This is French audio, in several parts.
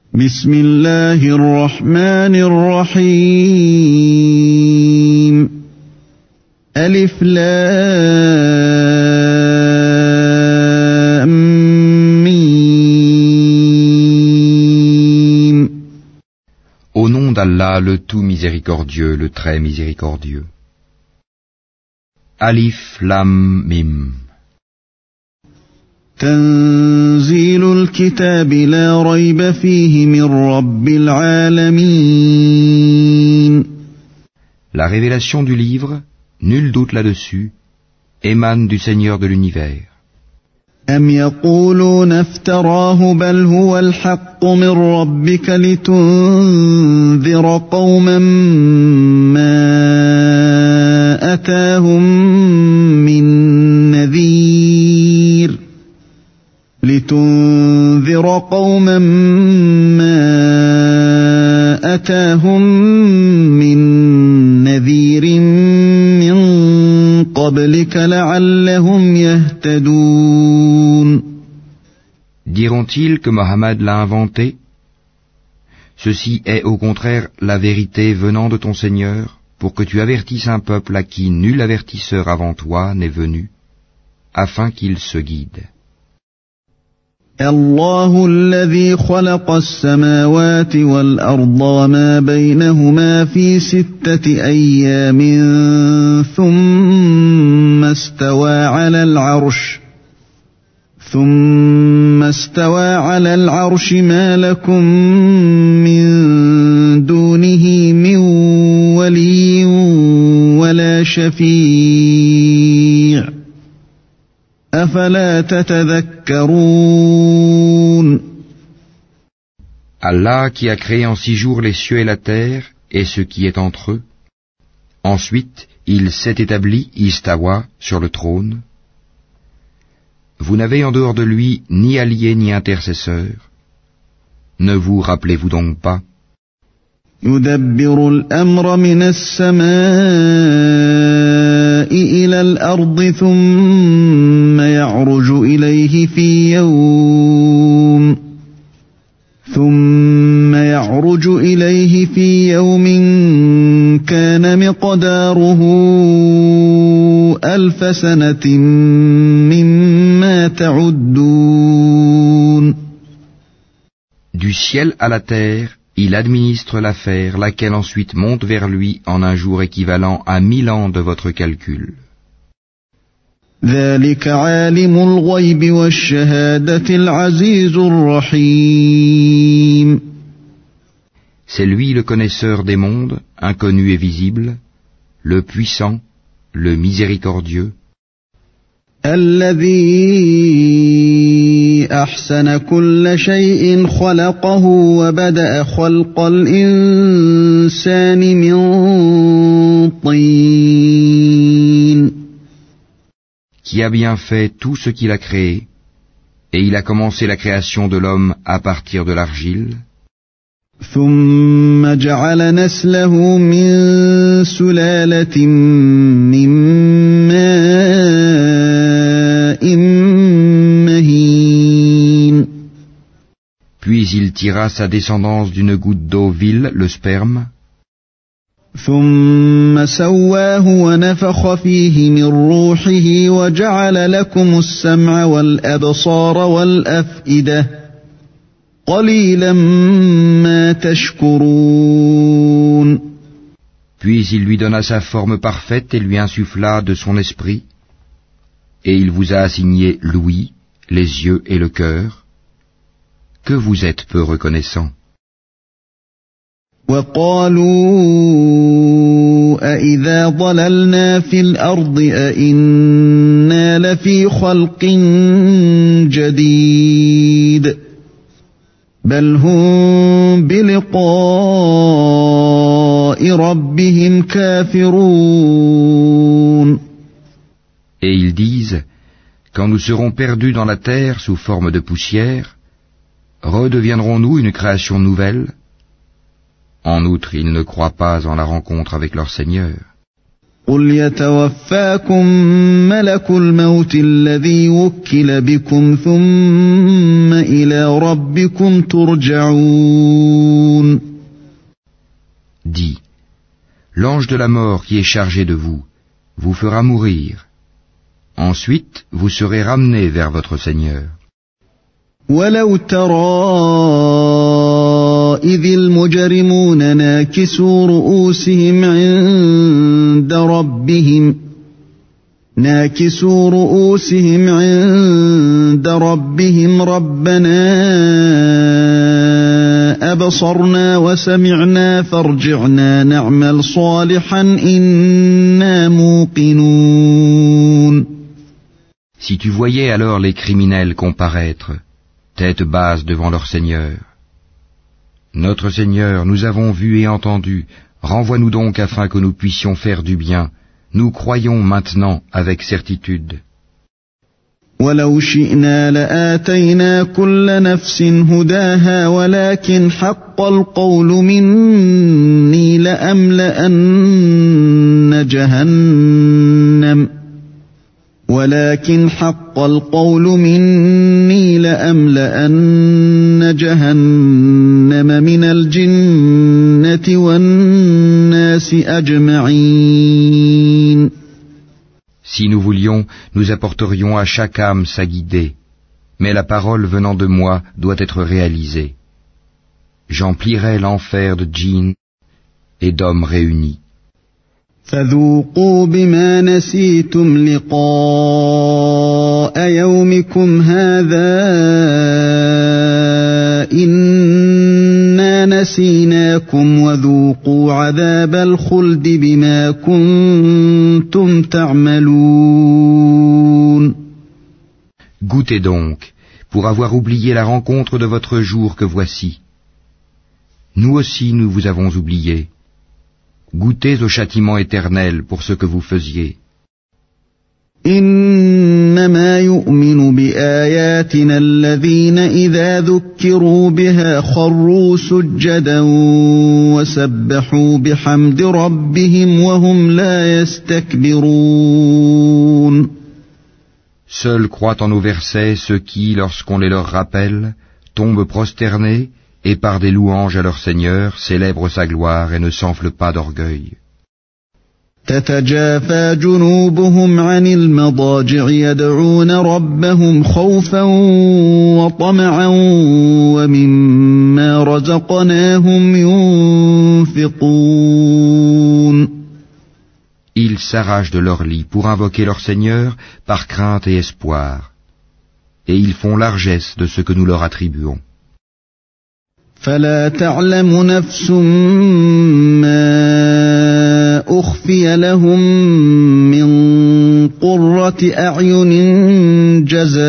بسم الله الرحمن الرحيم ألف لام ميم. Au nom d'Allah, le tout miséricordieux, le très miséricordieux. Alif Lam Mim. تنزيل الكتاب لا ريب فيه من رب العالمين. La révélation du livre, nul doute là-dessus, émane du Seigneur de l'univers. أم يقولون افتراه بل هو الحق من ربك لتنذر قوما ما أتاهم من نذير من قبلك لعلهم يهتدون. Diront-ils que Mohammed l'a inventé? Ceci est au contraire la vérité venant de ton Seigneur, pour que tu avertisses un peuple à qui nul avertisseur avant toi n'est venu, afin qu'il se guide. الله الذي خلق السماوات والأرض وما بينهما في 6 أيام ثم استوى على العرش ما لكم من دونه من ولي ولا شفيع أفلا تتذكرون. Allah qui a créé en 6 jours les cieux et la terre et ce qui est entre eux. Ensuite, il s'est établi, istawa, sur le trône. Vous n'avez en dehors de lui ni allié ni intercesseur. Ne vous rappelez-vous donc pas? يدبر الأمر من السماء إلى الأرض ثم يعرج إليه في يوم كان مقداره 1000 سنة مما تعدون. Du ciel à la terre, il administre l'affaire, laquelle ensuite monte vers lui en un jour équivalent à 1000 ans de votre calcul. ذلك عالم الغيب والشهادة العزيز الرحيم. C'est lui le connaisseur des mondes, inconnu et visible, le puissant, le miséricordieux. الذي أحسن كل شيء خلقه وبدأ خلق الإنسان من طين. Qui a bien fait tout ce qu'il a créé, et il a commencé la création de l'homme à partir de l'argile. ثم جعل نسله من سلالة من ماء مهين. Puis il tira sa descendance d'une goutte d'eau vile, le sperme. ثم سواه ونفخ فيه من روحه وجعل لكم السمع والأبصار والأفئدة قليلا ما تشكرون. Puis il lui donna sa forme parfaite et lui insuffla de son esprit, et il vous a assigné l'ouïe, les yeux et le cœur. Que vous êtes peu reconnaissants. وقالوا أإذا ضللنا في الأرض أإنا لفي خلق جديد بل هم بلقاء ربهم كافرون. Et ils disent, quand nous serons perdus dans la terre sous forme de poussière, redeviendrons-nous une création nouvelle? En outre, ils ne croient pas en la rencontre avec leur Seigneur. قل يتوفاكم ملك الموت الذي وكل بكم ثم إلى ربكم ترجعون. Dis, l'ange de la mort qui est chargé de vous vous fera mourir. Ensuite, vous serez ramenés vers votre Seigneur. ولو ترى إذ المجرمون ناكسوا رؤوسهم عند ربهم ربنا أبصرنا وسمعنا فارجعنا نعمل صالحا إنا موقنون. Si tu voyais alors les criminels comparaître, tête basse devant leur Seigneur. Notre Seigneur, nous avons vu et entendu, renvoie-nous donc afin que nous puissions faire du bien. Nous croyons maintenant avec certitude. ولو شئنا لآتينا كل نفس هداها ولكن حق القول مني لأملأن جهنم من الجنة والناس أجمعين. Si nous voulions, nous apporterions à chaque âme sa guidée, mais la parole venant de moi doit être réalisée. J'emplirai l'enfer de djinns et d'hommes réunis. فذوقوا بما نسيتم لقاء يومكم هذا إنا نسيناكم وذوقوا عذاب الخلد بما كنتم تعملون. Goûtez donc, pour avoir oublié la rencontre de votre jour que voici. Nous aussi nous vous avons oublié. Goûtez au châtiment éternel pour ce que vous faisiez. إنما يؤمن بآياتنا الذين إذا ذكروا بها خروا سجدا وسبحوا بحمد ربهم وهم لا يستكبرون. Seuls croient en nos versets ceux qui, lorsqu'on les leur rappelle, tombent prosternés et par des louanges à leur Seigneur célèbrent sa gloire et ne s'enflent pas d'orgueil. تتجافى جنوبهم عن المضاجع يدعون ربهم خوفا وطمعا ومما رزقناهم ينفقون. Ils s'arrachent de leur lit pour invoquer leur Seigneur par crainte et espoir, et ils font largesse de ce que nous leur attribuons. فلا تعلم نفس ما أخفي لهم من قرة أعين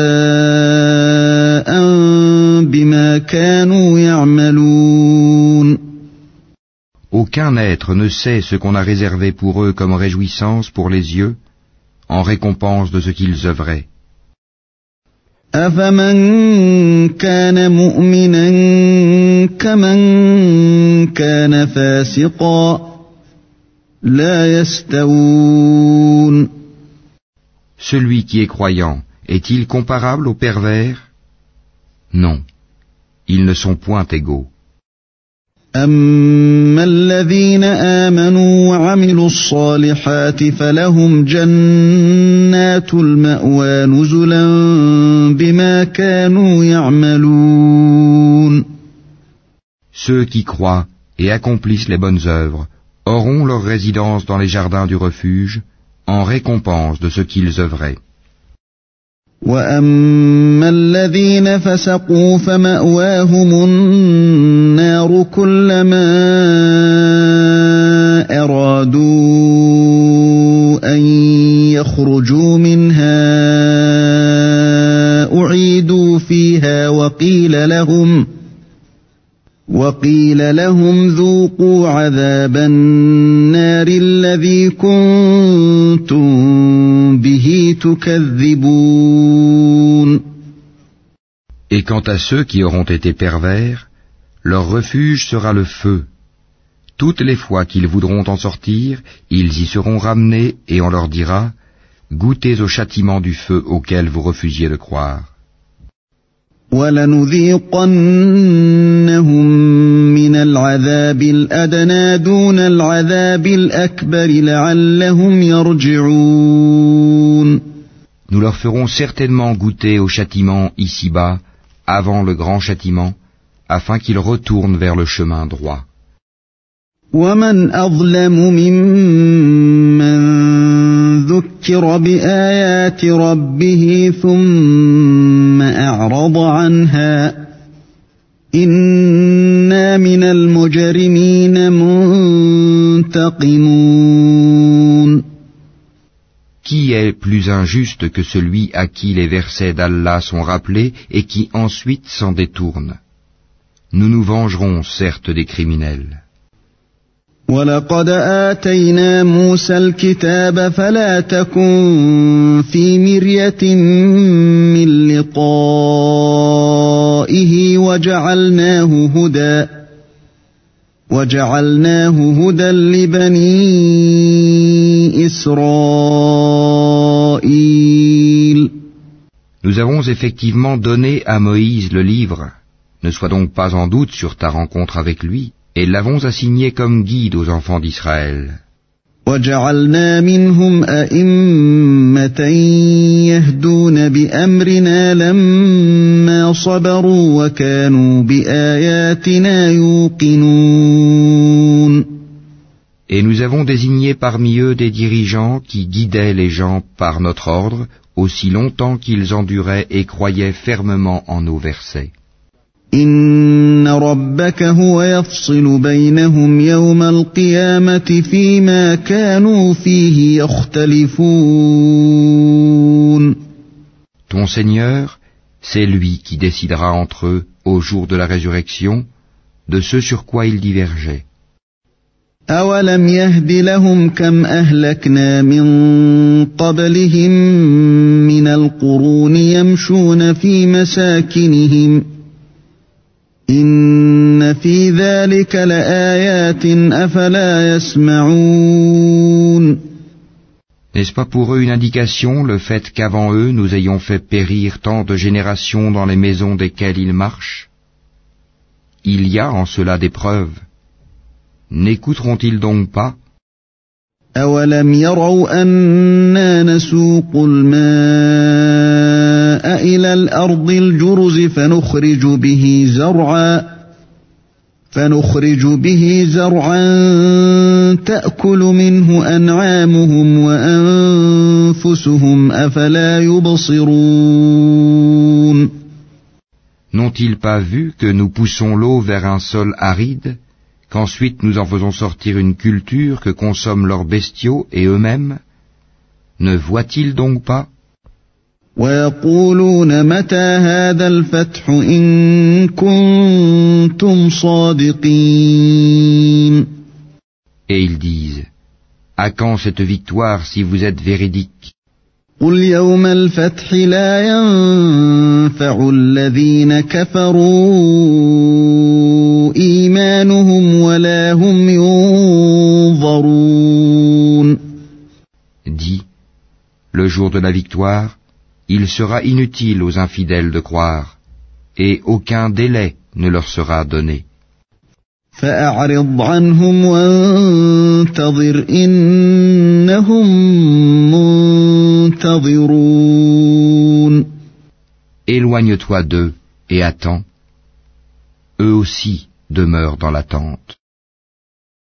جزاء بما كانوا يعملون. Aucun être ne sait ce qu'on a réservé pour eux comme réjouissance pour les yeux, en récompense de ce qu'ils œuvraient. أفمن كان مؤمنا كمن كان فاسقا لا يستوون. Celui qui est croyant, est-il comparable au pervers? Non, ils ne sont point égaux. أما الذين آمنوا وعملوا الصالحات فلهم جنات المأوى نزلا بما كانوا يعملون. Ceux qui croient et accomplissent les bonnes œuvres auront leur résidence dans les jardins du refuge en récompense de ce qu'ils œuvraient. وأما الذين فسقوا فمأواهم النار كلما أرادوا أن يخرجوا منها أعيدوا فيها وقيل لهم ذوقوا عذاب النار الذي كنتم به تكذبون. Et quant à ceux qui auront été pervers, leur refuge sera le feu. Toutes les fois qu'ils voudront en sortir, ils y seront ramenés et on leur dira « Goûtez au châtiment du feu auquel vous refusiez de croire. » وَلَنُذِيقَنَّهُم مِّنَ الْعَذَابِ الْأَدْنَىٰ دُونَ الْعَذَابِ الْأَكْبَرِ لَعَلَّهُمْ يَرْجِعُونَ. Nous leur ferons certainement goûter au châtiment ici-bas, avant le grand châtiment, afin qu'ils retournent vers le chemin droit. وَمَنْ أَظْلَمُ مِمَّن ذُكِّرَ بِآيَاتِ رَبِّهِ ثُمَّ أَعْرَضَ عَنْهَا إِنَّا مِنَ الْمُجْرِمِينَ مُنْتَقِمُونَ. Qui est plus injuste que celui à qui les versets d'Allah sont rappelés et qui ensuite s'en détourne? Nous nous vengerons certes des criminels. وَلَقَدْ آتَيْنَا مُوسَى الْكِتَابَ فَلَا تَكُنْ فِي مِرْيَةٍ مِّن لِقَائِهِ وَجَعَلْنَاهُ هُدًى لِبَنِي إِسْرَائِيلَ. Nous avons effectivement donné à Moïse le livre. Ne sois donc pas en doute sur ta rencontre avec lui. Et l'avons assigné comme guide aux enfants d'Israël. وَجَعَلْنَا مِنْهُمْ أَئِمَّةً يَهْدُونَ بِأَمْرِنَا لَمَّا صَبَرُوا وَكَانُوا بِآيَاتِنَا يُوقِنُونَ. Et nous avons désigné parmi eux des dirigeants qui guidaient les gens par notre ordre, aussi longtemps qu'ils enduraient et croyaient fermement en nos versets. إِنَّ رَبَّكَ هُوَ يَفْصِلُ بَيْنَهُمْ يَوْمَ الْقِيَامَةِ فِيمَا كَانُوا فِيهِ يَخْتَلِفُونَ. Ton Seigneur, c'est lui qui décidera entre eux, au jour de la résurrection, de ce sur quoi ils divergeaient. أَوَلَمْ يَهْدِ لَهُمْ كَمْ أَهْلَكْنَا مِن قَبْلِهِم مِّنَ الْقُرُونِ يَمْشُونَ فِي مَسَاكِنِهِمْ إِنَّ فِي ذَلِكَ لَآيَاتٍ أَفَلَا يَسْمَعُونَ. N'est-ce pas pour eux une indication, le fait qu'avant eux nous ayons fait périr tant de générations dans les maisons desquelles ils marchent? Il y a en cela des preuves. N'écouteront-ils donc pas? أَوَلَمْ يَرَوْا أَنَّا نَسُوقُ الْمَاءَ إِلَى الْأَرْضِ الْجُرُزِ فَنُخْرِجُ بِهِ زَرْعًا تَأْكُلُ مِنْهُ أَنْعَامُهُمْ وَأَنْفُسُهُمْ أَفَلَا يُبْصِرُونَ. N'ont-ils pas vu que nous poussons l'eau vers un sol aride, qu'ensuite nous en faisons sortir une culture que consomment leurs bestiaux et eux-mêmes? Ne voient-ils donc pas? وَيَقُولُونَ مَتَى هَذَا الْفَتْحُ إِن كُنتُمْ صَادِقِينَ. Et ils disent, à quand cette victoire si vous êtes véridiques? قُلْ يَوْمَ الْفَتْحِ لَا يَنفَعُ الَّذِينَ كَفَرُوا إِيمَانُهُمْ وَلَا هُمْ يُنظَرُونَ. Dis, le jour de la victoire, il sera inutile aux infidèles de croire, et aucun délai ne leur sera donné. فَأَعْرِضْ عَنْهُمْ وَانْتَظِرْ إِنَّهُمْ مُنْتَظِرُونَ. Éloigne-toi d'eux et attends. Eux aussi demeurent dans l'attente.